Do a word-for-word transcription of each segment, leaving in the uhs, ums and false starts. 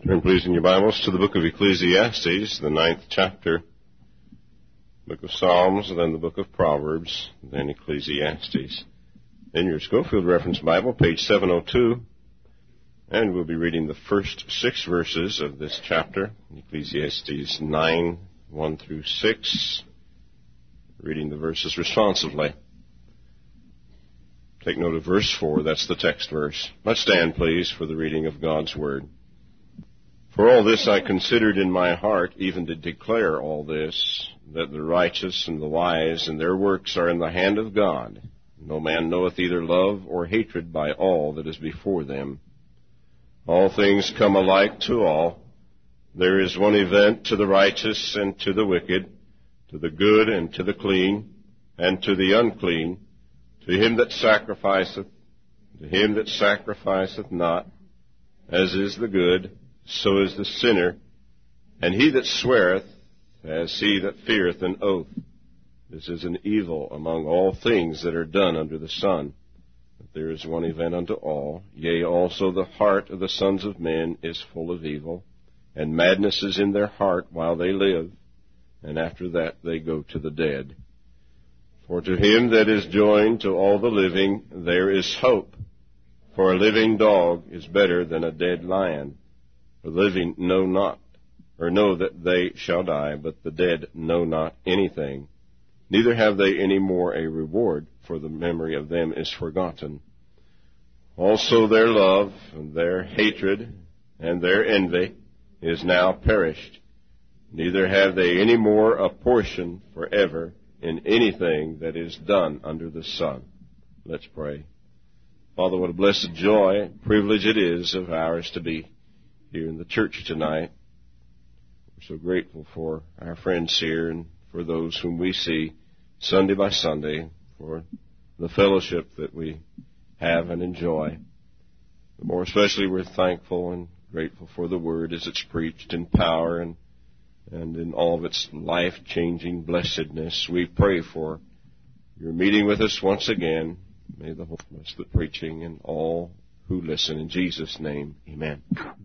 Turn, please, in your Bibles to the book of Ecclesiastes, the ninth chapter, book of Psalms, then the book of Proverbs, then Ecclesiastes. In your Schofield Reference Bible, page seven oh two, and we'll be reading the first six verses of this chapter, Ecclesiastes nine, one through six, reading the verses responsively. Take note of verse four, that's the text verse. Let's stand, please, for the reading of God's Word. For all this I considered in my heart, even to declare all this, that the righteous and the wise and their works are in the hand of God. No man knoweth either love or hatred by all that is before them. All things come alike to all. There is one event to the righteous and to the wicked, to the good and to the clean, and to the unclean, to him that sacrificeth, to him that sacrificeth not, as is the good, so is the sinner, and he that sweareth, as he that feareth an oath. This is an evil among all things that are done under the sun. But there is one event unto all, yea, also the heart of the sons of men is full of evil, and madness is in their heart while they live, and after that they go to the dead. For to him that is joined to all the living there is hope, for a living dog is better than a dead lion. The living know not, or know that they shall die, but the dead know not anything. Neither have they any more a reward, for the memory of them is forgotten. Also their love, and their hatred, and their envy is now perished. Neither have they any more a portion forever in anything that is done under the sun. Let's pray. Father, what a blessed joy, privilege it is of ours to be here in the church tonight. We're so grateful for our friends here and for those whom we see Sunday by Sunday, for the fellowship that we have and enjoy. But more especially, we're thankful and grateful for the Word as it's preached in power and, and in all of its life-changing blessedness. We pray for your meeting with us once again. May the Holy bless the preaching and all who listen. In Jesus' name, amen.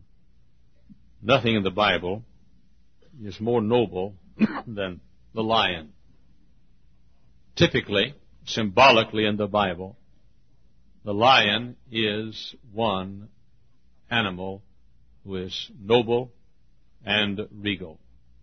Nothing in the Bible is more noble than the lion. Typically, symbolically in the Bible, the lion is one animal who is noble and regal.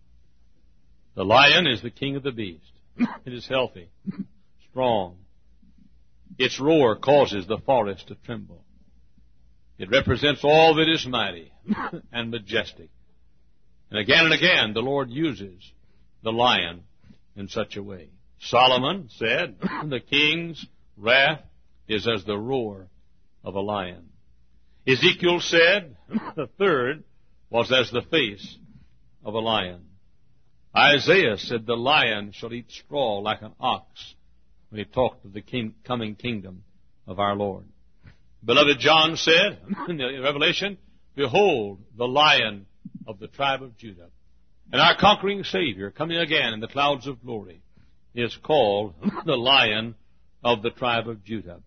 The lion is the king of the beast. It is healthy, strong. Its roar causes the forest to tremble. It represents all that is mighty and majestic. And again and again, the Lord uses the lion in such a way. Solomon said, the king's wrath is as the roar of a lion. Ezekiel said, the third was as the face of a lion. Isaiah said, the lion shall eat straw like an ox, when he talked of the king, coming kingdom of our Lord. Beloved John said in the Revelation, behold, the lion of the tribe of Judah. And our conquering Savior, coming again in the clouds of glory, is called the Lion of the tribe of Judah.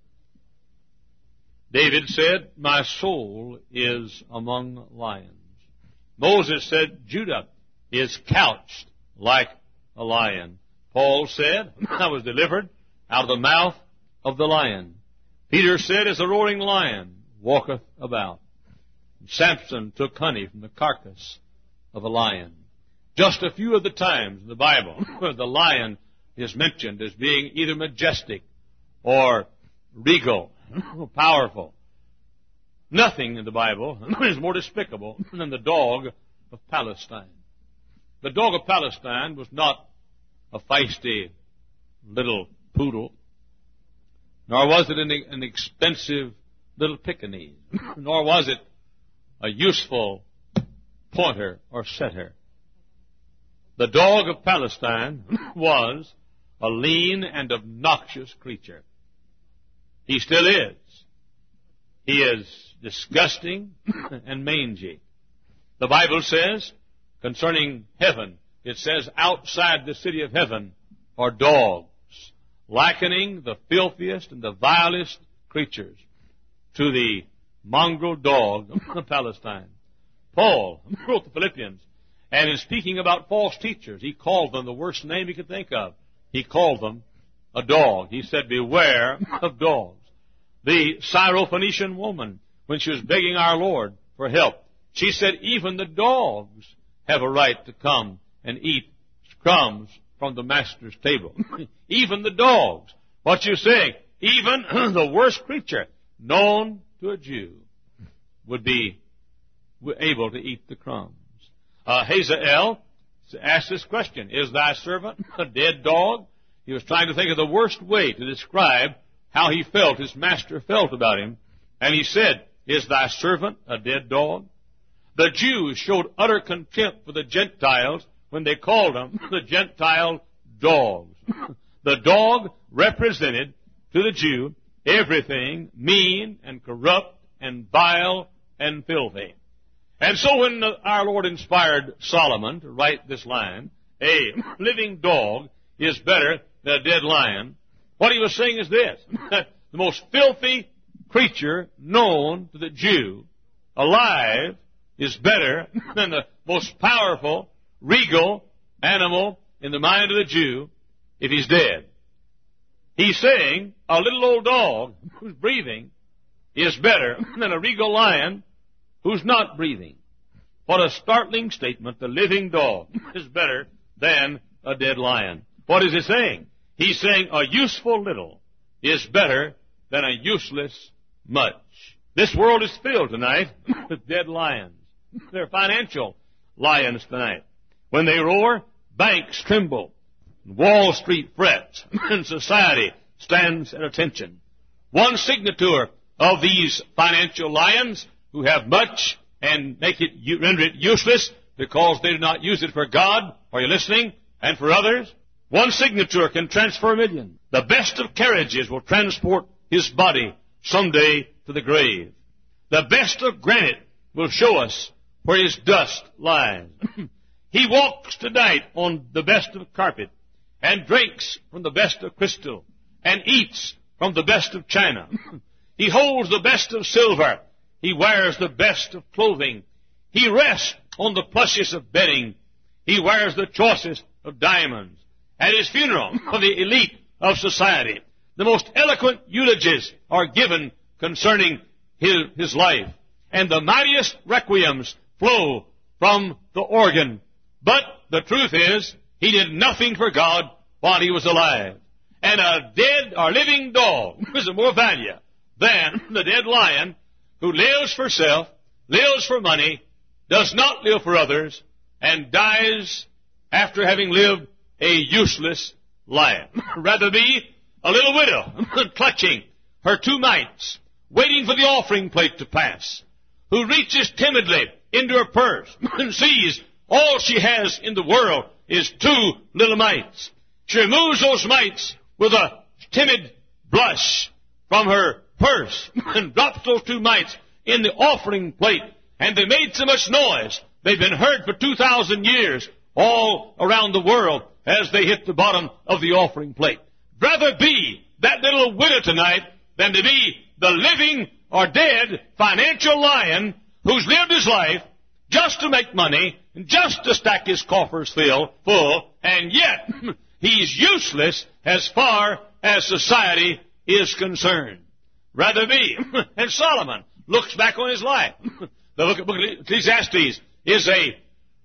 David said, my soul is among lions. Moses said, Judah is couched like a lion. Paul said, I was delivered out of the mouth of the lion. Peter said, as a roaring lion walketh about. Samson took honey from the carcass of a lion. Just a few of the times in the Bible where the lion is mentioned as being either majestic or regal, powerful. Nothing in the Bible is more despicable than the dog of Palestine. The dog of Palestine was not a feisty little poodle, nor was it an, an expensive little Pekingese, nor was it a useful pointer or setter. The dog of Palestine was a lean and obnoxious creature. He still is. He is disgusting and mangy. The Bible says, concerning heaven, it says, outside the city of heaven are dogs, likening the filthiest and the vilest creatures to the mongrel dog of Palestine. Paul wrote the Philippians, and in speaking about false teachers, he called them the worst name he could think of. He called them a dog. He said, beware of dogs. The Syrophoenician woman, when she was begging our Lord for help, she said, even the dogs have a right to come and eat crumbs from the master's table. Even the dogs. What you saying? Even the worst creature known to a Jew would be able to eat the crumbs. Uh, Hazael asked this question, is thy servant a dead dog? He was trying to think of the worst way to describe how he felt, his master felt about him. And he said, is thy servant a dead dog? The Jews showed utter contempt for the Gentiles when they called them the Gentile dogs. The dog represented to the Jew everything mean and corrupt and vile and filthy. And so when our Lord inspired Solomon to write this line, a living dog is better than a dead lion, what he was saying is this, that the most filthy creature known to the Jew alive is better than the most powerful, regal animal in the mind of the Jew if he's dead. He's saying a little old dog who's breathing is better than a regal lion who's not breathing. What a startling statement. The living dog is better than a dead lion. What is he saying? He's saying a useful little is better than a useless much. This world is filled tonight with dead lions. They're financial lions tonight. When they roar, banks tremble, Wall Street frets, and society stands at attention. One signature of these financial lions who have much and make it render it useless because they do not use it for God, are you listening? And for others, one signature can transfer millions. The best of carriages will transport his body someday to the grave. The best of granite will show us where his dust lies. He walks tonight on the best of carpet and drinks from the best of crystal and eats from the best of china. He holds the best of silver. He wears the best of clothing. He rests on the plushest of bedding. He wears the choicest of diamonds. At his funeral of the elite of society, the most eloquent eulogies are given concerning his, his life, and the mightiest requiems flow from the organ. But the truth is, he did nothing for God while he was alive. And a dead or living dog is of more value than the dead lion who lives for self, lives for money, does not live for others, and dies after having lived a useless life. Rather be a little widow clutching her two mites, waiting for the offering plate to pass, who reaches timidly into her purse and sees all she has in the world is two little mites. She removes those mites with a timid blush from her purse and drops those two mites in the offering plate. And they made so much noise, they've been heard for two thousand years all around the world as they hit the bottom of the offering plate. Rather be that little widow tonight than to be the living or dead financial lion who's lived his life just to make money, and just to stack his coffers full, full, and yet he's useless as far as society is concerned. Rather be. And Solomon looks back on his life. The book of Ecclesiastes is a,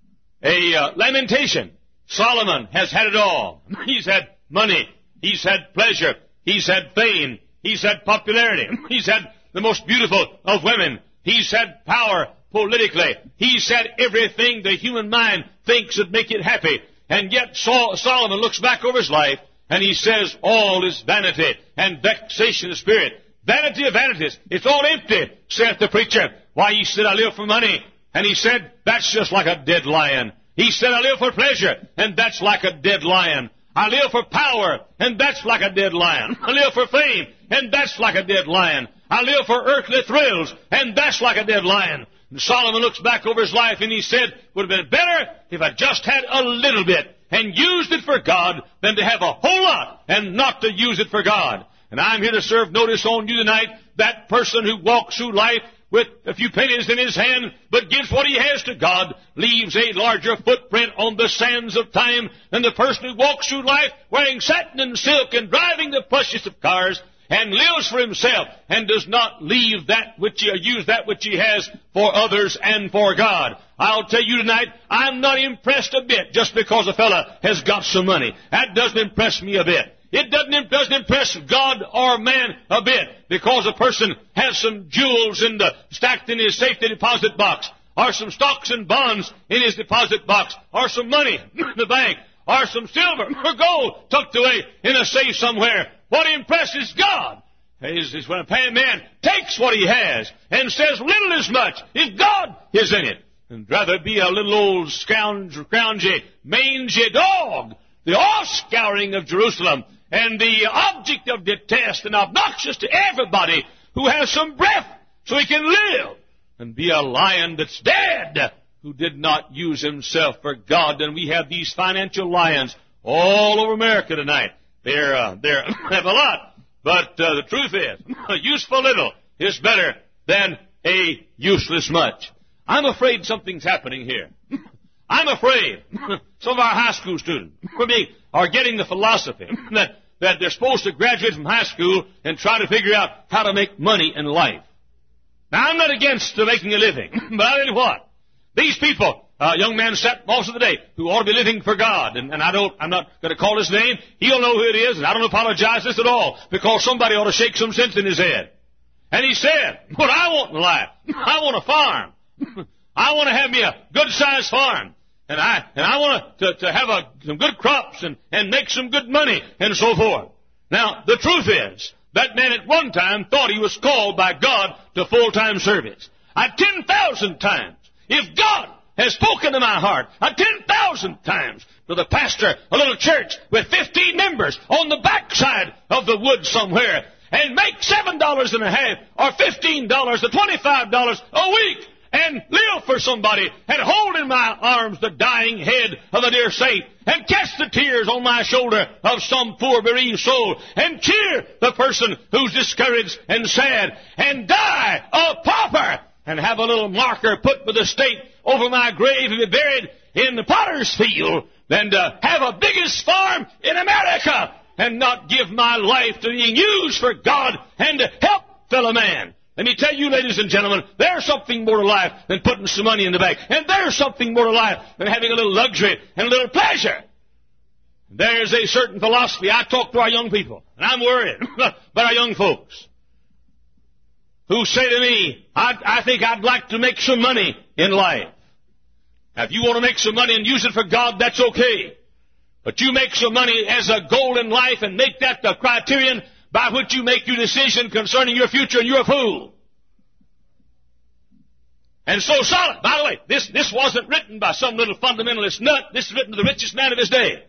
a uh, lamentation. Solomon has had it all. He's had money. He's had pleasure. He's had fame. He's had popularity. He's had the most beautiful of women. He's had power politically. He's had everything the human mind thinks would make it happy. And yet Solomon looks back over his life and he says, all is vanity and vexation of spirit. Vanity of vanities. It's all empty, saith the preacher. Why, he said, I live for money. And he said, that's just like a dead lion. He said, I live for pleasure. And that's like a dead lion. I live for power. And that's like a dead lion. I live for fame. And that's like a dead lion. I live for earthly thrills. And that's like a dead lion. And Solomon looks back over his life and he said, would have been better if I just had a little bit and used it for God than to have a whole lot and not to use it for God. And I'm here to serve notice on you tonight, that person who walks through life with a few pennies in his hand, but gives what he has to God, leaves a larger footprint on the sands of time than the person who walks through life wearing satin and silk and driving the plushest of cars, and lives for himself, and does not leave that which he, or use that which he has for others and for God. I'll tell you tonight, I'm not impressed a bit just because a fella has got some money. That doesn't impress me a bit. It doesn't, doesn't impress God or man a bit because a person has some jewels in the, stacked in his safety deposit box, or some stocks and bonds in his deposit box, or some money in the bank, or some silver or gold tucked away in a safe somewhere. What impresses God is, is when a man takes what he has and says little is much if God is in it, and rather be a little old scoundrel, scroungy, mangy dog, the offscouring of Jerusalem, and the object of detest and obnoxious to everybody who has some breath so he can live, and be a lion that's dead who did not use himself for God. And we have these financial lions all over America tonight. They're, uh, they're have a lot, but uh, the truth is, a useful little is better than a useless much. I'm afraid something's happening here. I'm afraid some of our high school students are getting the philosophy that, that they're supposed to graduate from high school and try to figure out how to make money in life. Now, I'm not against uh, making a living, but I tell you what, these people, a uh, young man sat most of the day who ought to be living for God, and, and I don't, I'm not going to call his name. He'll know who it is, and I don't apologize this at all, because somebody ought to shake some sense in his head. And he said, what I want in life, I want a farm. I want to have me a good-sized farm. And I, and I want to, to have a, some good crops and, and make some good money and so forth. Now, the truth is, that man at one time thought he was called by God to full-time service. I ten thousand times, if God has spoken to my heart, a ten thousand times to the pastor, a little church with fifteen members on the backside of the woods somewhere, and make seven dollars and a half or fifteen dollars or twenty-five dollars a week, and live for somebody, and hold in my arms the dying head of a dear saint, and catch the tears on my shoulder of some poor bereaved soul, and cheer the person who's discouraged and sad, and die a pauper, and have a little marker put with the stake over my grave and be buried in the potter's field, than to have a biggest farm in America and not give my life to being used for God and to help fellow man. Let me tell you, ladies and gentlemen, there's something more to life than putting some money in the bank. And there's something more to life than having a little luxury and a little pleasure. There's a certain philosophy. I talk to our young people, and I'm worried about our young folks who say to me, I, I think I'd like to make some money in life. Now, if you want to make some money and use it for God, that's okay. But you make some money as a goal in life and make that the criterion by which you make your decision concerning your future, and you're a fool. And so Solomon, by the way, this, this wasn't written by some little fundamentalist nut. This is written to the richest man of his day.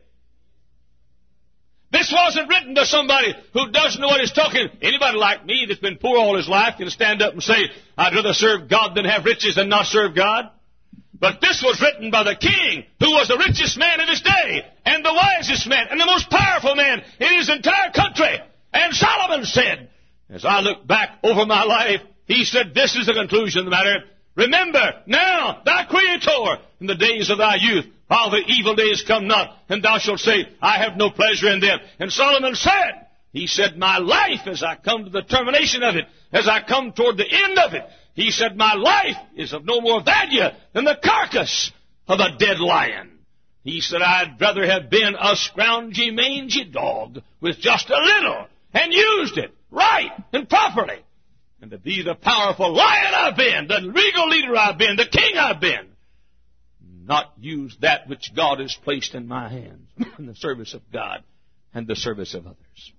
This wasn't written to somebody who doesn't know what he's talking. Anybody like me that's been poor all his life can stand up and say, I'd rather serve God than have riches than not serve God. But this was written by the king, who was the richest man of his day, and the wisest man, and the most powerful man in his entire country. And Solomon said, as I look back over my life, he said, this is the conclusion of the matter. Remember now thy Creator in the days of thy youth, while the evil days come not, and thou shalt say, I have no pleasure in them. And Solomon said, he said, my life, as I come to the termination of it, as I come toward the end of it, he said, my life is of no more value than the carcass of a dead lion. He said, I'd rather have been a scroungy, mangy dog with just a little, and used it right and properly, and to be the powerful lion I've been, the regal leader I've been, the king I've been, not use that which God has placed in my hands in the service of God and the service of others.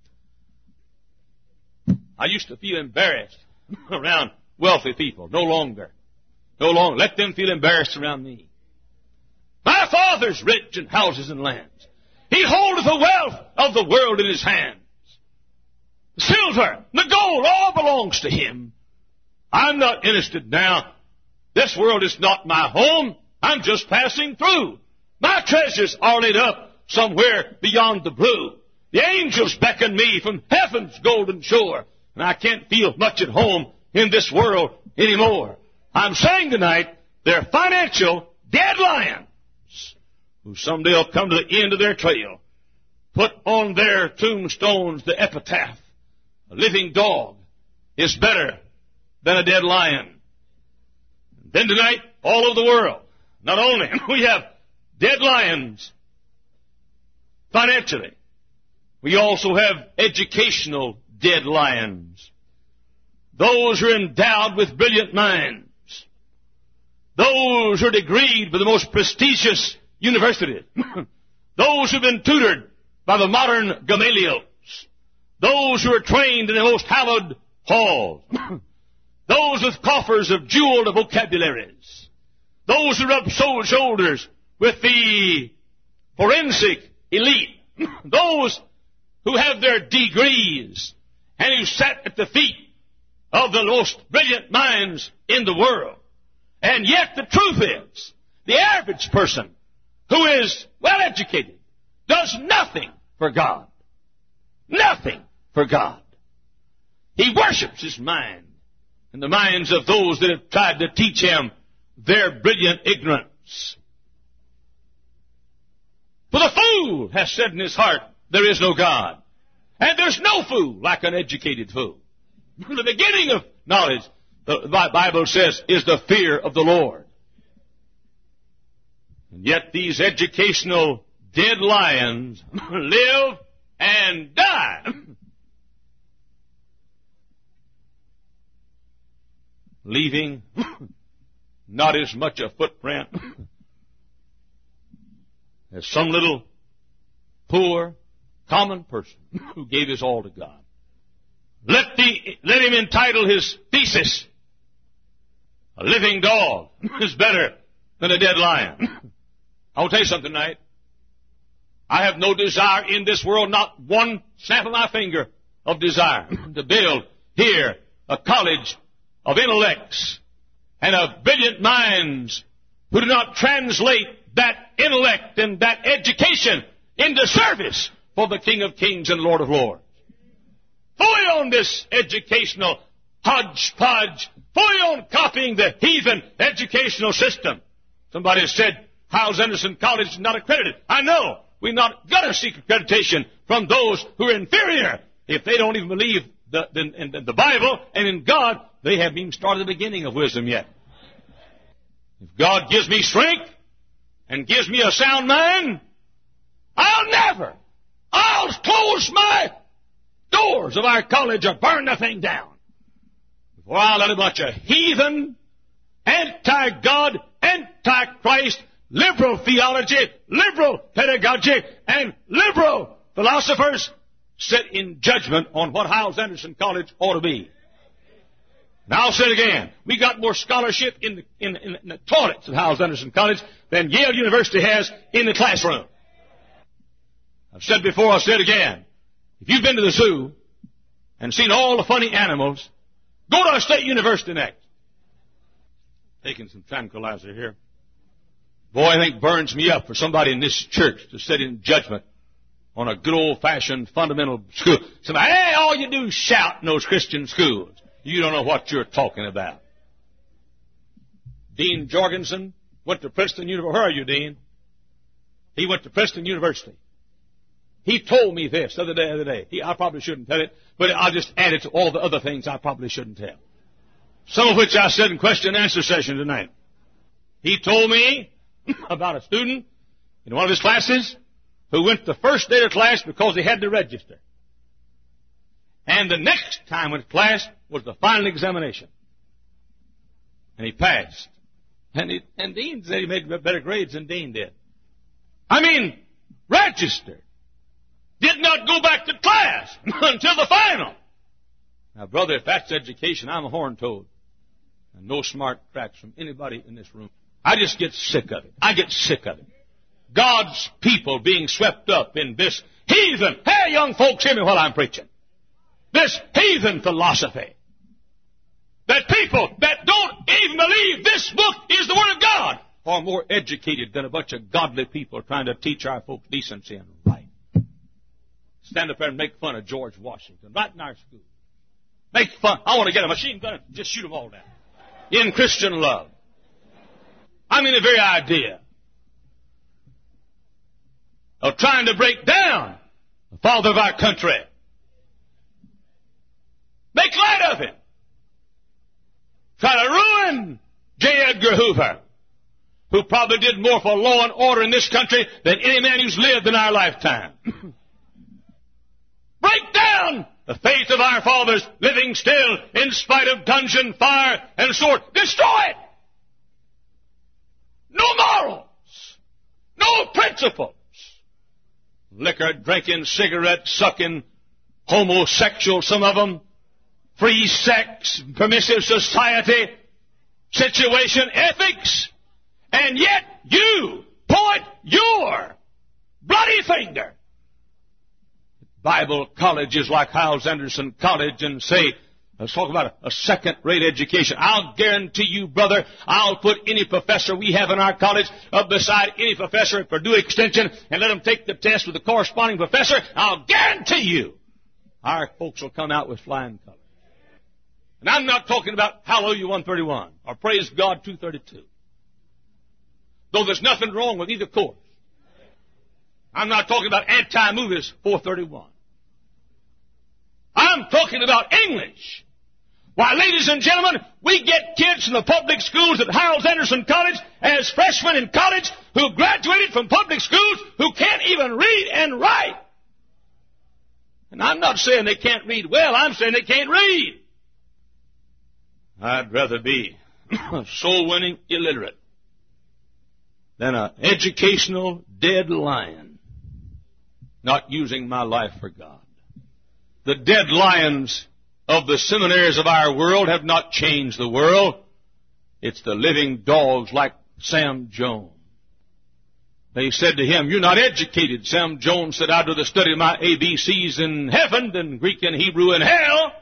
I used to feel embarrassed around wealthy people. No longer. No longer. Let them feel embarrassed around me. My father's rich in houses and lands. He holdeth the wealth of the world in his hands. The silver, the gold, all belongs to him. I'm not interested now. This world is not my home. I'm just passing through. My treasures are laid up somewhere beyond the blue. The angels beckon me from heaven's golden shore, and I can't feel much at home in this world anymore. I'm saying tonight, they're financial dead lions who someday will come to the end of their trail. Put on their tombstones the epitaph, a living dog is better than a dead lion. Then tonight, all over the world, not only we have dead lions financially, we also have educational dead lions. Those who are endowed with brilliant minds. Those who are degreed by the most prestigious universities. Those who have been tutored by the modern Gamaliels. Those who are trained in the most hallowed halls. Those with coffers of jeweled vocabularies. Those who rub shoulders with the forensic elite. Those who have their degrees and who sat at the feet of the most brilliant minds in the world. And yet the truth is, the average person who is well educated does nothing for God. Nothing for God. He worships his mind and the minds of those that have tried to teach him their brilliant ignorance. For the fool has said in his heart, there is no God. And there's no fool like an educated fool. The beginning of knowledge, the Bible says, is the fear of the Lord. And yet these educational dead lions live and die. Leaving not as much a footprint as some little poor, common person who gave his all to God. Let, the, let him entitle his thesis, a living dog is better than a dead lion. I will tell you something tonight. I have no desire in this world, not one snap of my finger of desire, to build here a college of intellects and of brilliant minds who do not translate that intellect and that education into service for the King of Kings and Lord of Lords. Fully on this educational hodgepodge, fully on copying the heathen educational system. Somebody has said, Hyles Anderson College is not accredited. I know. We're not going to seek accreditation from those who are inferior. If they don't even believe the, the, in the Bible and in God, they haven't even started the beginning of wisdom yet. If God gives me strength and gives me a sound mind, I'll never, I'll close my doors of our college or burn the thing down before I let a bunch of heathen, anti-God, anti-Christ, liberal theology, liberal pedagogy, and liberal philosophers sit in judgment on what Hyles Anderson College ought to be. Now I'll say it again. We got more scholarship in the, in, in, in the toilets at Hyles Anderson College than Yale University has in the classroom. I've said before, I'll say it again. If you've been to the zoo and seen all the funny animals, go to a state university next. Taking some tranquilizer here. Boy, I think burns me up for somebody in this church to sit in judgment on a good old-fashioned fundamental school. Somebody, hey, all you do is shout in those Christian schools. You don't know what you're talking about. Dean Jorgensen went to Princeton University. Where are you, Dean? He went to Princeton University. He told me this the other day, the other day. He, I probably shouldn't tell it, but I'll just add it to all the other things I probably shouldn't tell. Some of which I said in question and answer session tonight. He told me about a student in one of his classes who went the first day of class because he had to register. And the next time went to class was the final examination. And he passed. And, he, and Dean said he made better grades than Dean did. I mean, registered. Did not go back to class until the final. Now, brother, if that's education, I'm a horn toad. And no smart tracks from anybody in this room. I just get sick of it. I get sick of it. God's people being swept up in this heathen, hey, young folks, hear me while I'm preaching. This heathen philosophy. That people that don't even believe this book is the Word of God are more educated than a bunch of godly people trying to teach our folks decency and right. Stand up there and make fun of George Washington right in our school. Make fun. I want to get a machine gun and just shoot them all down. In Christian love. I mean the very idea of trying to break down the father of our country. Make light of him. Try to ruin J. Edgar Hoover, who probably did more for law and order in this country than any man who's lived in our lifetime. Break down the faith of our fathers living still in spite of dungeon, fire, and sword. Destroy it. No morals. No principles. Liquor drinking, cigarette sucking, homosexual, some of them, free sex, permissive society, situation, ethics, and yet you point your bloody finger at Bible colleges like Hyles Anderson College and say, let's talk about a, a second-rate education. I'll guarantee you, brother, I'll put any professor we have in our college up beside any professor at Purdue Extension and let them take the test with the corresponding professor. I'll guarantee you our folks will come out with flying colors. And I'm not talking about Hallelujah one thirty-one or Praise God two thirty-two. Though there's nothing wrong with either course. I'm not talking about anti-movies four thirty-one. I'm talking about English. Why, ladies and gentlemen, we get kids from the public schools at Hyles Anderson College as freshmen in college who graduated from public schools who can't even read and write. And I'm not saying they can't read well. I'm saying they can't read. I'd rather be a soul-winning illiterate than an educational dead lion not using my life for God. The dead lions of the seminaries of our world have not changed the world. It's the living dogs like Sam Jones. They said to him, "You're not educated." Sam Jones said, "I'd rather study my A B Cs in heaven than Greek and Hebrew in hell."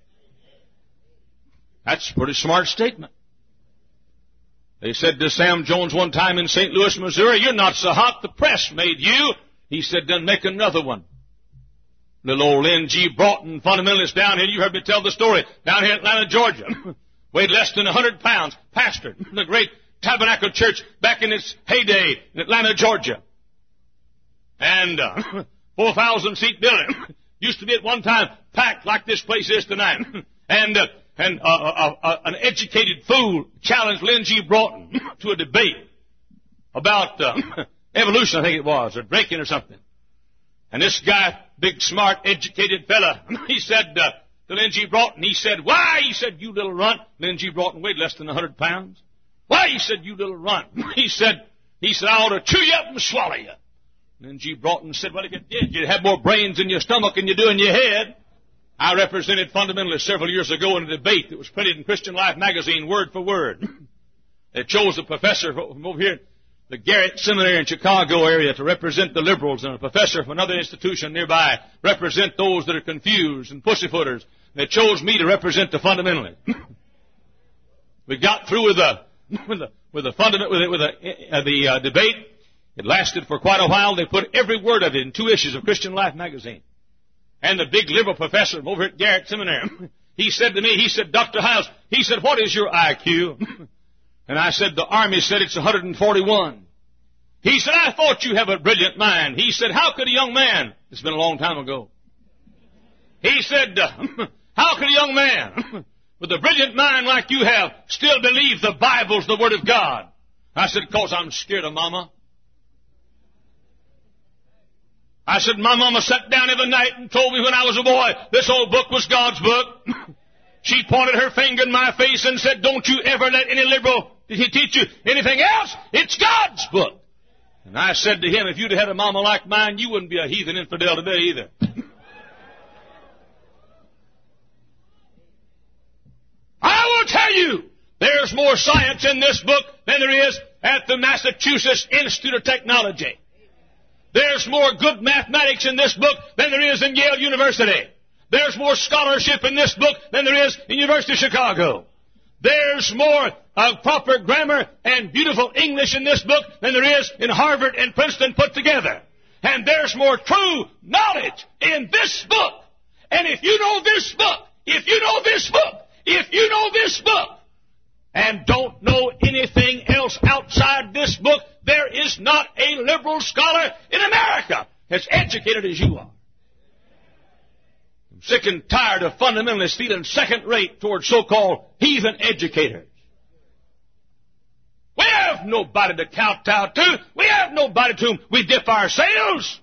That's a pretty smart statement. They said to Sam Jones one time in Saint Louis, Missouri, "You're not so hot, the press made you." He said, "Then make another one." Little old N G Broughton, fundamentalist down here, you heard me tell the story, down here in Atlanta, Georgia, weighed less than one hundred pounds, pastored the great Tabernacle Church back in its heyday in Atlanta, Georgia. And uh, four thousand seat building. Used to be at one time packed like this place is tonight. And uh, and uh, uh, uh, an educated fool challenged Lynn G. Broughton to a debate about uh, evolution, I think it was, or drinking or something. And this guy, big, smart, educated fella, he said uh, to Lynn G. Broughton, he said, "Why?" He said, "You little runt." Lynn G. Broughton weighed less than one hundred pounds. "Why?" He said, "You little runt." He said, he said, "I ought to chew you up and swallow you." Lynn G. Broughton said, "Well, if you did, you'd have more brains in your stomach than you do in your head." I represented fundamentalists several years ago in a debate that was printed in Christian Life magazine, word for word. They chose a professor from over here, the Garrett Seminary in Chicago area, to represent the liberals, and a professor from another institution nearby represent those that are confused and pussyfooters. They chose me to represent the fundamentalists. We got through with the with the with the fundament with, the, with the, uh, the uh, debate. It lasted for quite a while. They put every word of it in two issues of Christian Life magazine. And the big liberal professor over at Garrett Seminary, he said to me, he said, "Doctor Hyles," he said, "what is your I Q?" And I said, "The Army said it's one hundred forty-one. He said, "I thought you have a brilliant mind." He said, "How could a young man," it's been a long time ago, he said, "How could a young man with a brilliant mind like you have still believe the Bible's the Word of God?" I said, "'Cause I'm scared of Mama." I said, "My mama sat down every night and told me when I was a boy this old book was God's book." She pointed her finger in my face and said, "Don't you ever let any liberal teach you anything else. It's God's book." And I said to him, "If you'd had a mama like mine, you wouldn't be a heathen infidel today either." I will tell you, there's more science in this book than there is at the Massachusetts Institute of Technology. There's more good mathematics in this book than there is in Yale University. There's more scholarship in this book than there is in University of Chicago. There's more uh, proper grammar and beautiful English in this book than there is in Harvard and Princeton put together. And there's more true knowledge in this book. And if you know this book, if you know this book, if you know this book, and don't know anything else outside this book, there is not a liberal scholar in America as educated as you are. I'm sick and tired of fundamentalists feeling second rate towards so-called heathen educators. We have nobody to kowtow to. We have nobody to whom we dip our sails.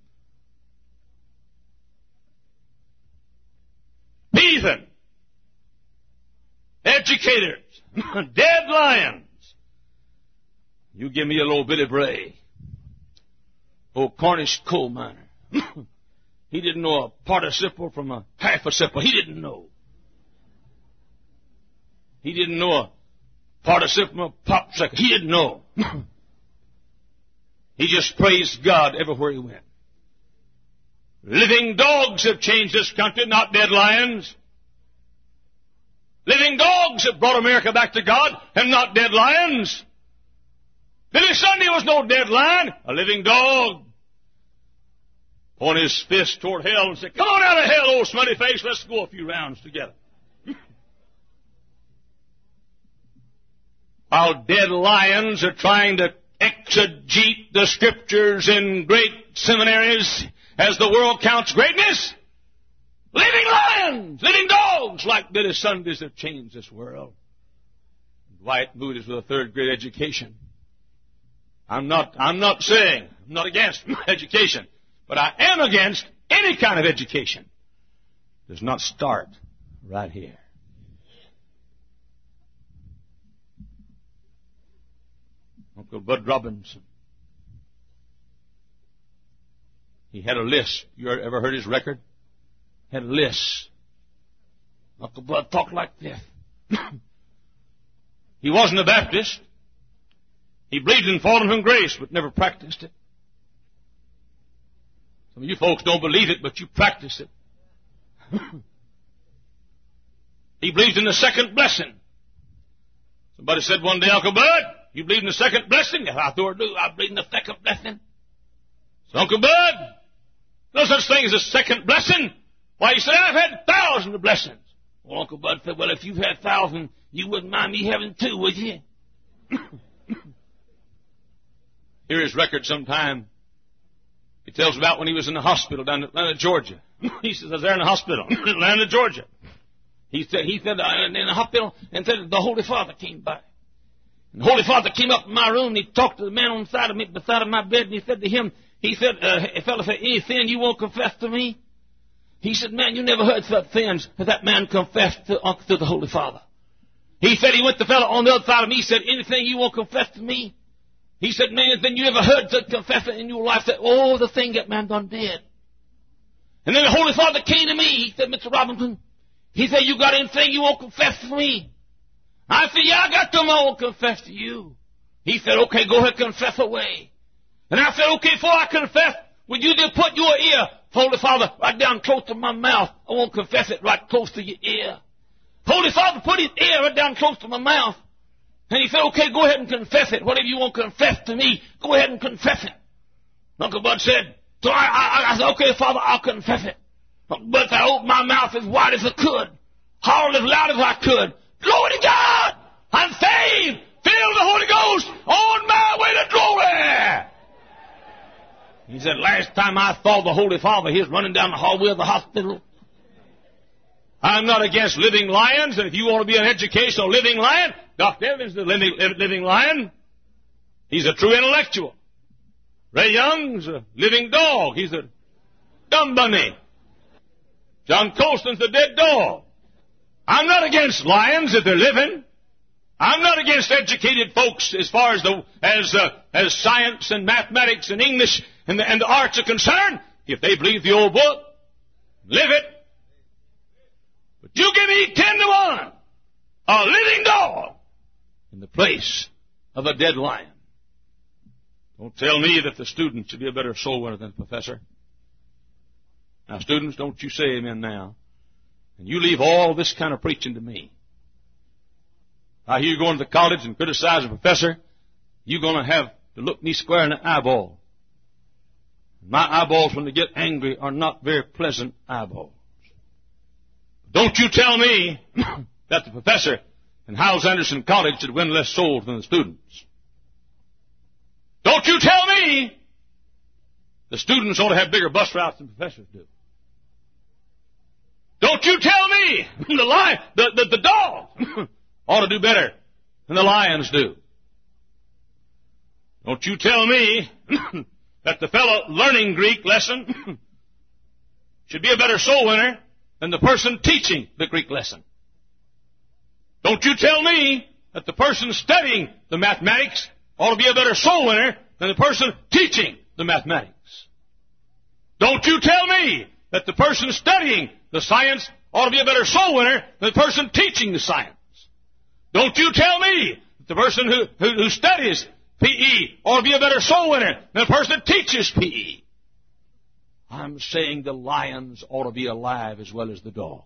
Heathen educators. Dead lions. You give me a little bitty Bray. Old Cornish coal miner. He didn't know a participle from a half a simple. He didn't know. He didn't know a participle from a popsicle. He didn't know. He just praised God everywhere he went. Living dogs have changed this country, not dead lions. Living dogs have brought America back to God, and not dead lions. Billy Sunday was no dead lion, a living dog. Point his fist toward hell and said, "Come on out of hell, old smutty face, let's go a few rounds together." While dead lions are trying to exegete the Scriptures in great seminaries as the world counts greatness, living lions, living dogs like Billy Sundays have changed this world. Dwight Moody's with a third grade education. I'm not, I'm not saying, I'm not against education, but I am against any kind of education. It does not start right here. Uncle Bud Robinson. He had a lisp. You ever heard his record? Had a lisp. Uncle Bud talked like this. He wasn't a Baptist. He believed in falling from grace, but never practiced it. Some of you folks don't believe it, but you practice it. He believed in the second blessing. Somebody said one day, "Uncle Bud, you believe in the second blessing?" Yes, I sure do. I believe in the second blessing. So, "Uncle Bud, no such thing as a second blessing." Why, he said, "I've had thousands of blessings." Well, Uncle Bud said, "Well, if you've had thousands, you wouldn't mind me having two, would you?" Hear his record sometime. He tells about when he was in the hospital down in Atlanta, Georgia. He says, "I was there in the hospital in Atlanta, Georgia." He said, he said, uh, in the hospital, and said the Holy Father came by. And the Holy Father came up in my room, and he talked to the man on the side of me, beside of my bed, and he said to him, he said, uh, "Fellow, said, any sin you won't confess to me?" He said, "Man, you never heard such things as that man confessed to, uh, to the Holy Father." He said, he went to the fellow on the other side of me, he said, "Anything you won't confess to me?" He said, "Man, anything you ever heard such confession in your life that, oh, the thing that man done did." And then the Holy Father came to me. He said, "Mister Robinson," he said, "you got anything you won't confess to me?" I said, "Yeah, I got them I won't confess to you." He said, "Okay, go ahead, confess away." And I said, "Okay, before I confess, would you just put your ear, Holy Father, right down close to my mouth? I won't confess it right close to your ear." Holy Father put his ear right down close to my mouth. And he said, "Okay, go ahead and confess it. Whatever you won't confess to me, go ahead and confess it." Uncle Bud said, so I, I, I said, "Okay, Father, I'll confess it." Uncle Bud said, I opened my mouth as wide as I could, hollered as loud as I could. "Glory to God! I'm saved! Filled with the Holy Ghost! On my way to glory!" He said, "Last time I saw the Holy Father, he was running down the hallway of the hospital." I'm not against living lions, and if you want to be an educational living lion, Doctor Evans is a living, living lion. He's a true intellectual. Ray Young's a living dog. He's a dumb bunny. John Colston's a dead dog. I'm not against lions if they're living. I'm not against educated folks as far as the as uh, as science and mathematics and English and the, and the arts are concerned. If they believe the old book, live it. But you give me ten to one, a living dog in the place of a dead lion. Don't tell me that the student should be a better soul winner than the professor. Now, students, don't you say amen now. And you leave all this kind of preaching to me. I hear you going to the college and criticize a professor, you're going to have to look me square in the eyeball. My eyeballs, when they get angry, are not very pleasant eyeballs. Don't you tell me that the professor in Hyles-Anderson College should win less souls than the students. Don't you tell me the students ought to have bigger bus routes than professors do. Don't you tell me the lion, the, the, the dog ought to do better than the lions do. Don't you tell me that the fellow learning Greek lesson should be a better soul winner than the person teaching the Greek lesson. Don't you tell me that the person studying the mathematics ought to be a better soul winner than the person teaching the mathematics. Don't you tell me that the person studying the science ought to be a better soul winner than the person teaching the science. Don't you tell me that the person who, who, who studies P E ought to be a better soul winner than the person that teaches P E. I'm saying the lions ought to be alive as well as the dogs.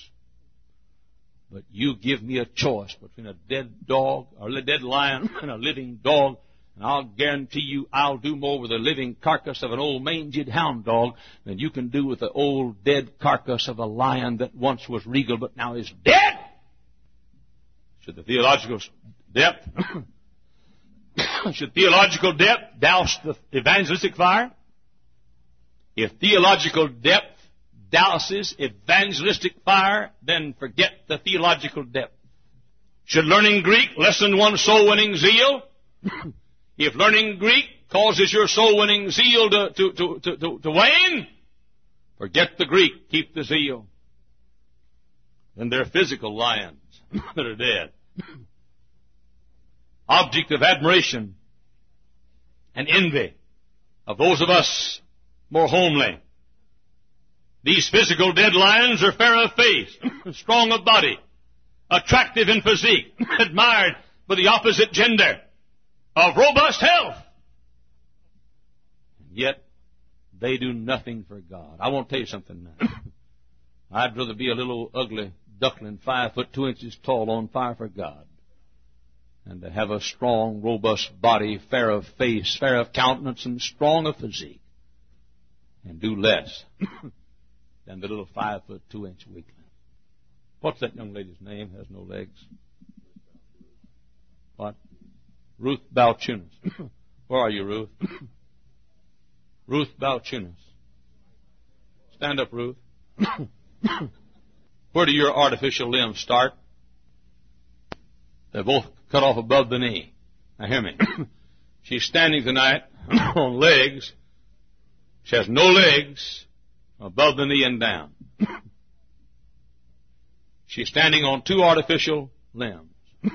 But you give me a choice between a dead dog or a dead lion and a living dog, and I'll guarantee you I'll do more with the living carcass of an old mangy hound dog than you can do with the old dead carcass of a lion that once was regal but now is dead. Should the theological depth, should theological depth douse the evangelistic fire? If theological depth douses evangelistic fire, then forget the theological depth. Should learning Greek lessen one's soul-winning zeal? If learning Greek causes your soul-winning zeal to, to, to, to, to, to wane, forget the Greek, keep the zeal. Then they're physical lions that are dead. Object of admiration and envy of those of us more homely. These physical dead lions are fair of face, strong of body, attractive in physique, admired by the opposite gender, of robust health. Yet, they do nothing for God. I want to tell you something now. I'd rather be a little ugly duckling, five foot two inches tall, on fire for God, and to have a strong, robust body, fair of face, fair of countenance, and strong of physique, and do less than the little five foot two inch weakling. What's that young lady's name? Has no legs. What? Ruth Balchunas. Where are you, Ruth? Ruth Balchunas. Stand up, Ruth. Where do your artificial limbs start? They're both cut off above the knee. Now hear me. She's standing tonight on legs. She has no legs above the knee and down. She's standing on two artificial limbs.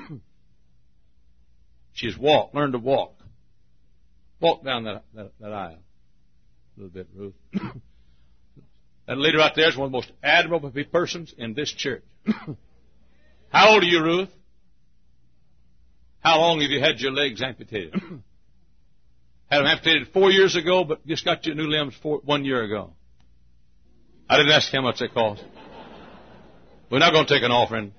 She's walked, learned to walk. Walk down that, that, that aisle a little bit, Ruth. That lady right there is one of the most admirable persons in this church. How old are you, Ruth? How long have you had your legs amputated? Had them amputated four years ago, but just got your new limbs four, one year ago. I didn't ask how much they cost. We're not going to take an offering.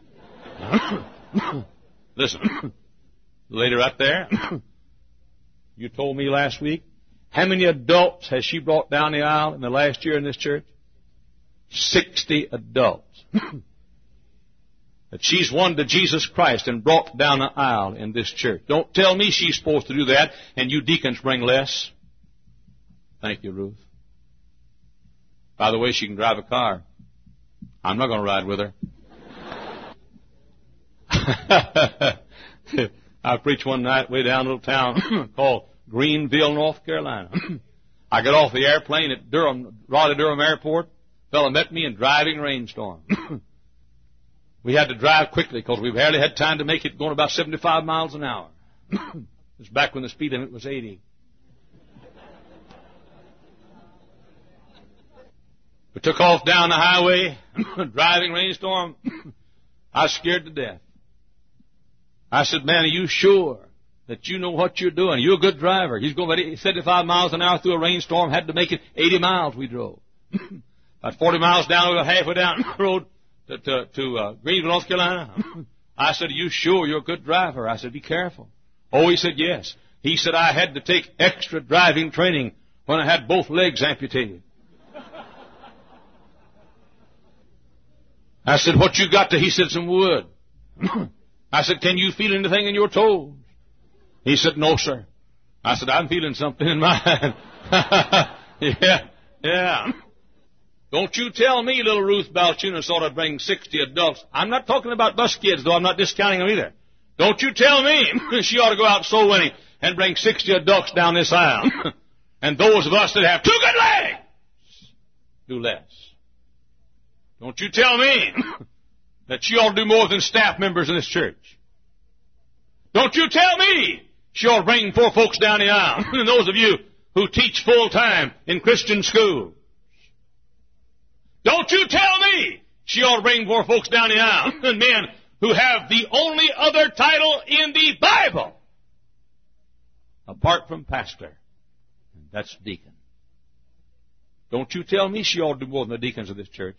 Listen, the lady right there, you told me last week, how many adults has she brought down the aisle in the last year in this church? Sixty adults. That she's won to Jesus Christ and brought down the aisle in this church. Don't tell me she's supposed to do that and you deacons bring less. Thank you, Ruth. By the way, she can drive a car. I'm not going to ride with her. I preached one night way down a little town called Greenville, North Carolina. I got off the airplane at Durham, Raleigh Durham Airport. Fellow met me in driving rainstorm. We had to drive quickly because we barely had time to make it going about seventy-five miles an hour. It was back when the speed limit was eighty. We took off down the highway, driving rainstorm. I was scared to death. I said, man, are you sure that you know what you're doing? You're a good driver. He's going about seventy-five miles an hour through a rainstorm, had to make it eighty miles we drove. About forty miles down, we were halfway down the road to, to, to uh, Greenville, North Carolina. I said, are you sure you're a good driver? I said, be careful. Oh, he said, yes. He said, I had to take extra driving training when I had both legs amputated. I said, what you got to? He said, some wood. I said, can you feel anything in your toes? He said, no, sir. I said, I'm feeling something in mine. yeah, yeah. Don't you tell me little Ruth Balchunas ought to bring sixty adults. I'm not talking about bus kids, though. I'm not discounting them either. Don't you tell me she ought to go out soul winning and bring sixty adults down this aisle. And those of us that have two good legs do less. Don't you tell me that she ought to do more than staff members in this church. Don't you tell me she ought to bring four folks down the aisle. And those of you who teach full time in Christian schools. Don't you tell me she ought to bring more folks down the aisle than men who have the only other title in the Bible, apart from pastor, and that's deacon. Don't you tell me she ought to do more than the deacons of this church.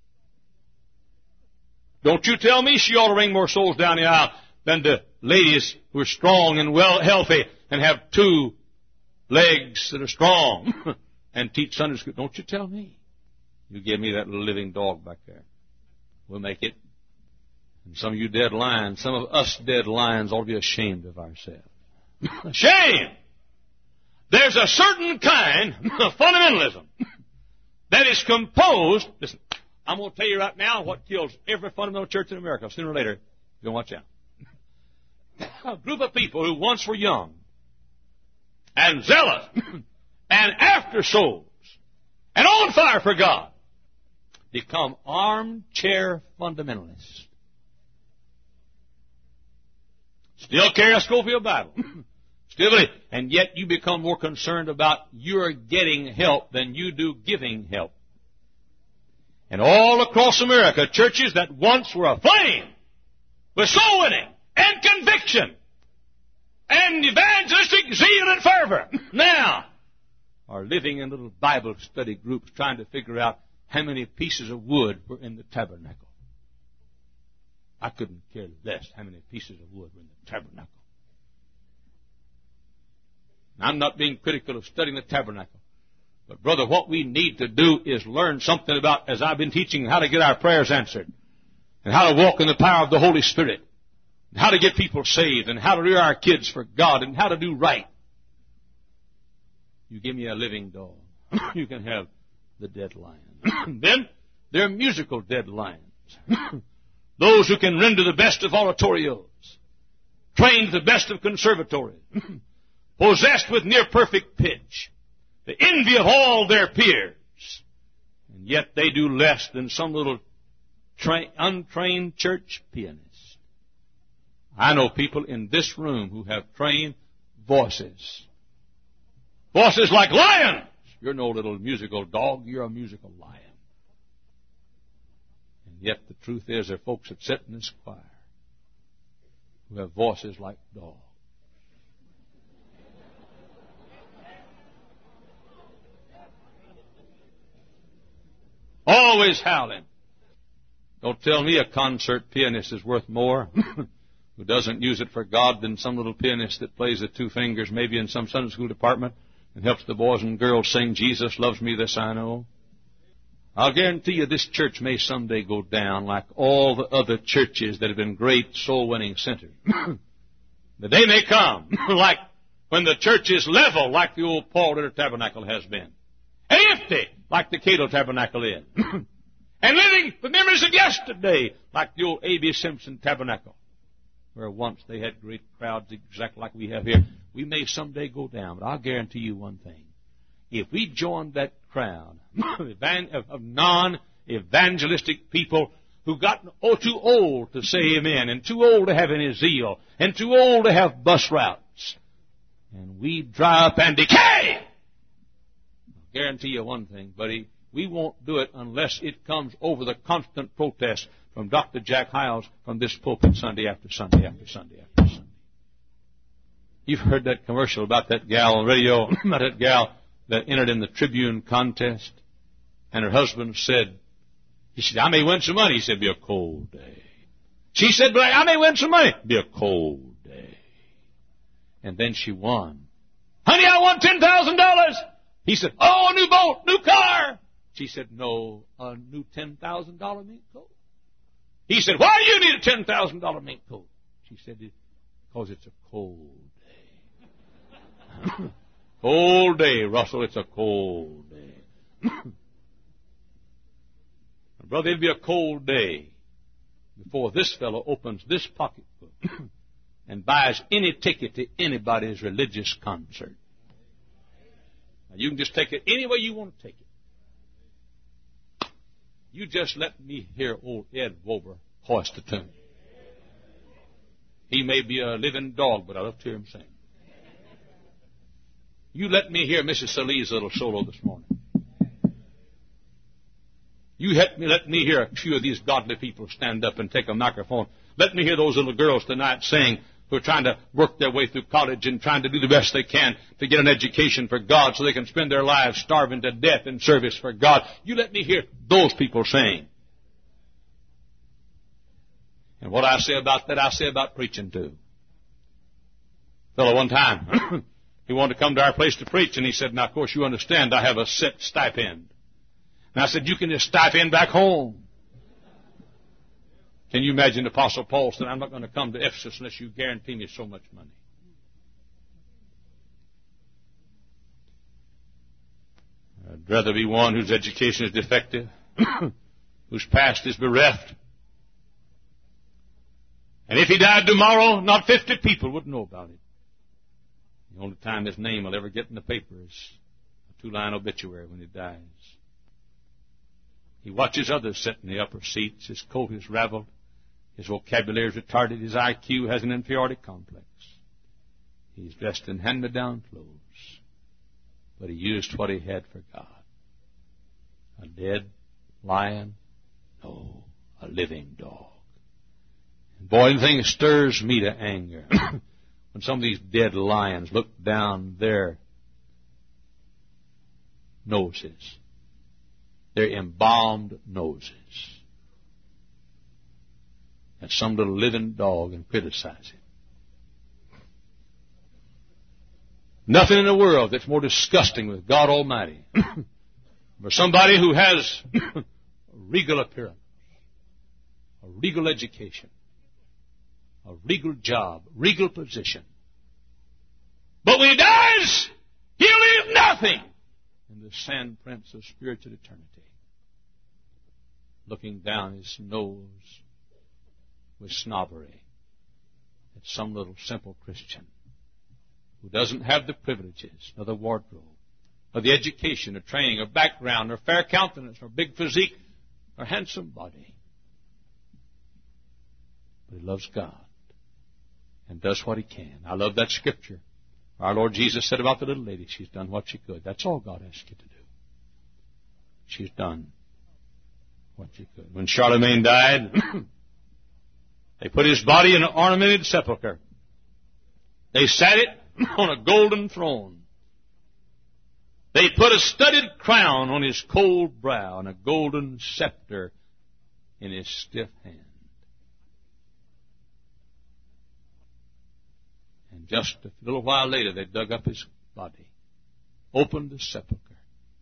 Don't you tell me she ought to bring more souls down the aisle than the ladies who are strong and well healthy and have two legs that are strong and teach Sunday school. Don't you tell me. You give me that little living dog back there. We'll make it. And some of you dead lions, some of us dead lions ought to be ashamed of ourselves. Shame! There's a certain kind of fundamentalism that is composed. Listen, I'm going to tell you right now what kills every fundamental church in America. Sooner or later, you're going to watch out. A group of people who once were young and zealous and after souls and on fire for God become armchair fundamentalists. Still carry a Schofield Bible. Still believe. And yet you become more concerned about your getting help than you do giving help. And all across America, churches that once were aflame with soul winning and conviction and evangelistic zeal and fervor now are living in little Bible study groups trying to figure out how many pieces of wood were in the tabernacle. I couldn't care less how many pieces of wood were in the tabernacle. Now, I'm not being critical of studying the tabernacle. But, brother, what we need to do is learn something about, as I've been teaching, how to get our prayers answered, and how to walk in the power of the Holy Spirit, and how to get people saved, and how to rear our kids for God, and how to do right. You give me a living dog, you can have the dead lion. Then there are musical dead lions. Those who can render the best of oratorios, trained the best of conservatories, possessed with near perfect pitch, the envy of all their peers, and yet they do less than some little tra- untrained church pianist. I know people in this room who have trained voices. Voices like lions. You're no little musical dog, you're a musical lion. And yet the truth is there are folks that sit in this choir who have voices like dogs. Always howling. Don't tell me a concert pianist is worth more who doesn't use it for God than some little pianist that plays the two fingers maybe in some Sunday school department and helps the boys and girls sing, Jesus loves me, this I know. I'll guarantee you this church may someday go down like all the other churches that have been great soul-winning centers. The day may come, like when the church is level, like the old Paul Ritter Tabernacle has been, and empty, like the Cato Tabernacle is, and living with memories of yesterday, like the old A B Simpson Tabernacle, where once they had great crowds exactly like we have here. We may someday go down, but I'll guarantee you one thing. If we joined that crowd of non-evangelistic people who got oh, too old to say amen, and too old to have any zeal, and too old to have bus routes, and we dry up and decay, I'll guarantee you one thing, buddy, we won't do it unless it comes over the constant protest from Doctor Jack Hiles from this pulpit Sunday after Sunday after Sunday after Sunday. You've heard that commercial about that gal on radio, about that gal that entered in the Tribune contest, and her husband said, he said, I may win some money. He said, be a cold day. She said, but I may win some money. Be a cold day. And then she won. Honey, I won ten thousand dollars. He said, oh, a new boat, new car. She said, no, a new ten thousand dollars mink coat. He said, why do you need a ten thousand dollars mink coat? She said, because it's a cold day. Cold day, Russell, it's a cold day. Brother, it'll be a cold day before this fellow opens this pocketbook and buys any ticket to anybody's religious concert. Now, you can just take it any way you want to take it. You just let me hear old Ed Wober hoist the tune. He may be a living dog, but I love to hear him sing. You let me hear Missus Salih's little solo this morning. You let me, let me hear a few of these godly people stand up and take a microphone. Let me hear those little girls tonight sing who are trying to work their way through college and trying to do the best they can to get an education for God so they can spend their lives starving to death in service for God. You let me hear those people sing. And what I say about that, I say about preaching too. Fellow one time, he wanted to come to our place to preach, and he said, now, of course, you understand I have a set stipend. And I said, you can just stipend back home. Can you imagine the Apostle Paul said, I'm not going to come to Ephesus unless you guarantee me so much money. I'd rather be one whose education is defective, whose past is bereft. And if he died tomorrow, not fifty people would know about it. The only time his name will ever get in the paper is a two-line obituary when he dies. He watches others sit in the upper seats. His coat is raveled. His vocabulary is retarded. His I Q has an inferiority complex. He's dressed in hand-me-down clothes. But he used what he had for God. A dead lion? No, a living dog. And boy, the thing stirs me to anger. When some of these dead lions look down their noses, their embalmed noses, at some little living dog and criticize it. Nothing in the world that's more disgusting with God Almighty. For somebody who has a regal appearance, a regal education, a regal job, regal position. But when he dies, he'll leave nothing in the sandprints of spiritual eternity. Looking down his nose with snobbery at some little simple Christian who doesn't have the privileges of the wardrobe, or the education, or training, or background, or fair countenance, or big physique, or handsome body. But he loves God and does what he can. I love that scripture. Our Lord Jesus said about the little lady, she's done what she could. That's all God asked you to do. She's done what she could. When Charlemagne died, they put his body in an ornamented sepulchre. They sat it on a golden throne. They put a studded crown on his cold brow and a golden scepter in his stiff hand. And just a little while later, they dug up his body, opened the sepulchre,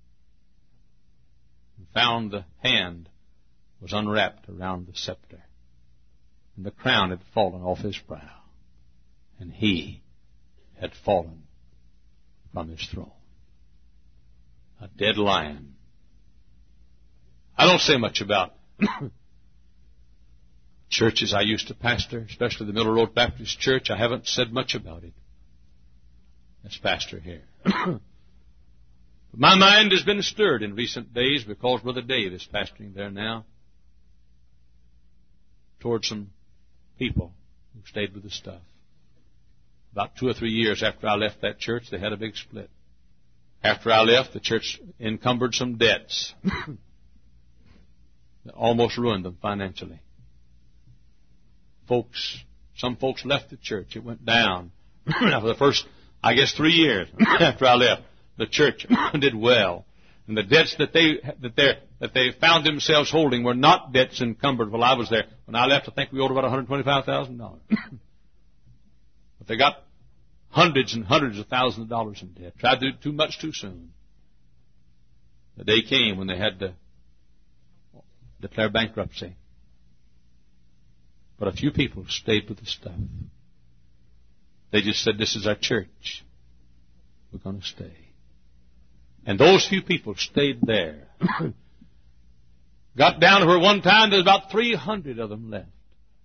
and found the hand was unwrapped around the scepter, and the crown had fallen off his brow, and he had fallen from his throne. A dead lion. I don't say much about churches I used to pastor, especially the Middle Road Baptist Church. I haven't said much about it as pastor here. But my mind has been stirred in recent days because Brother Dave is pastoring there now towards some people who stayed with the stuff. About two or three years after I left that church, they had a big split. After I left, the church encumbered some debts that almost ruined them financially. Folks, some folks left the church. It went down. Now, for the first, I guess, three years after I left, the church did well. And the debts that they that they that they found themselves holding were not debts encumbered while I was there. When I left, I think we owed about one hundred twenty-five thousand dollars. But they got hundreds and hundreds of thousands of dollars in debt. Tried to do too much too soon. The day came when they had to declare bankruptcy. But a few people stayed with the stuff. They just said, this is our church. We're going to stay. And those few people stayed there. Got down to where one time there was about three hundred of them left.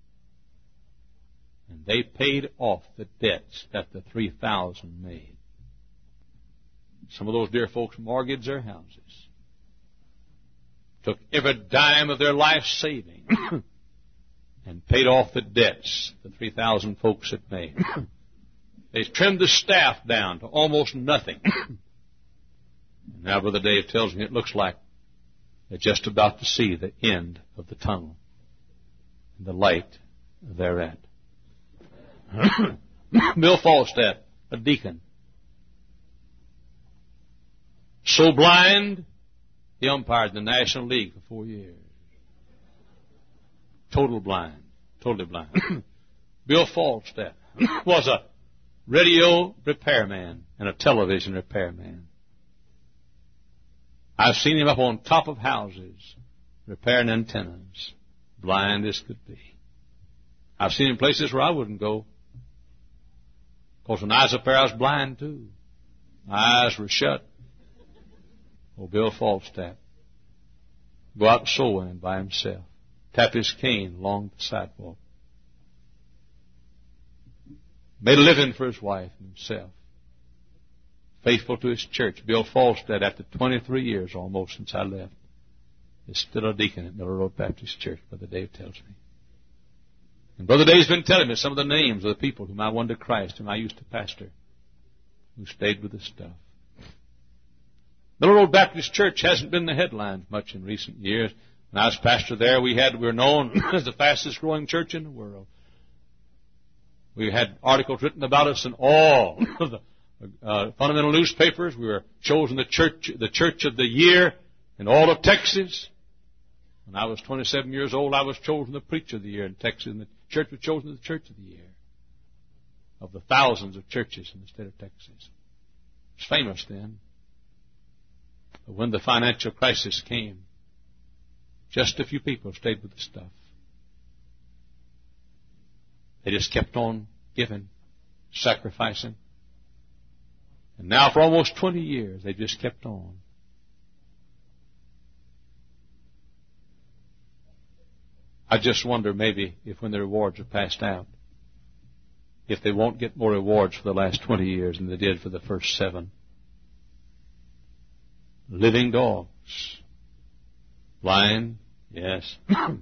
And they paid off the debts that the three thousand made. Some of those dear folks mortgaged their houses. Took every dime of their life saving and paid off the debts the three thousand folks had made. They trimmed the staff down to almost nothing. And now Brother Dave tells me it looks like they're just about to see the end of the tunnel and the light thereat. Bill Falstad, a deacon, so blind, he umpired in the National League for four years. Total blind. Totally blind. Bill Falstad was a radio repairman and a television repairman. I've seen him up on top of houses repairing antennas, blind as could be. I've seen him places where I wouldn't go. Of course, when I was up there, I was blind too. My eyes were shut. Oh, Bill Falstad, go out soul winning by himself, tap his cane along the sidewalk, made a living for his wife and himself, faithful to his church. Bill Falstad, after twenty-three years almost since I left, is still a deacon at Miller Road Baptist Church, Brother Dave tells me. And Brother Dave's been telling me some of the names of the people whom I won to Christ, whom I used to pastor, who stayed with the stuff. Miller Road Baptist Church hasn't been in the headlines much in recent years. When I was pastor there, we had we were known as the fastest growing church in the world. We had articles written about us in all of the uh, fundamental newspapers. We were chosen the church the church of the year in all of Texas. When I was twenty-seven years old, I was chosen the preacher of the year in Texas, and the church was chosen the church of the year of the thousands of churches in the state of Texas. It was famous then. But when the financial crisis came, just a few people stayed with the stuff. They just kept on giving, sacrificing. And now for almost twenty years, they just kept on. I just wonder maybe if when the rewards are passed out, if they won't get more rewards for the last twenty years than they did for the first seven. Living dogs. Blind, yes.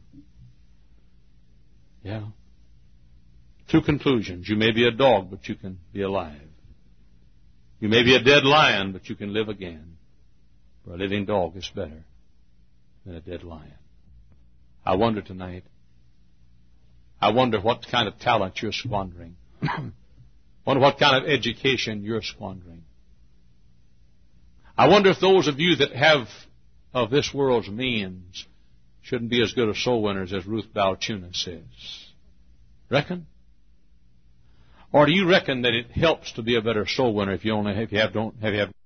Yeah. Two conclusions. You may be a dog, but you can be alive. You may be a dead lion, but you can live again. For a living dog is better than a dead lion. I wonder tonight, I wonder what kind of talent you're squandering. I wonder what kind of education you're squandering. I wonder if those of you that have of this world's means shouldn't be as good as soul winners as Ruth Balchuna says. Reckon? Or do you reckon that it helps to be a better soul winner if you only if you have don't have you have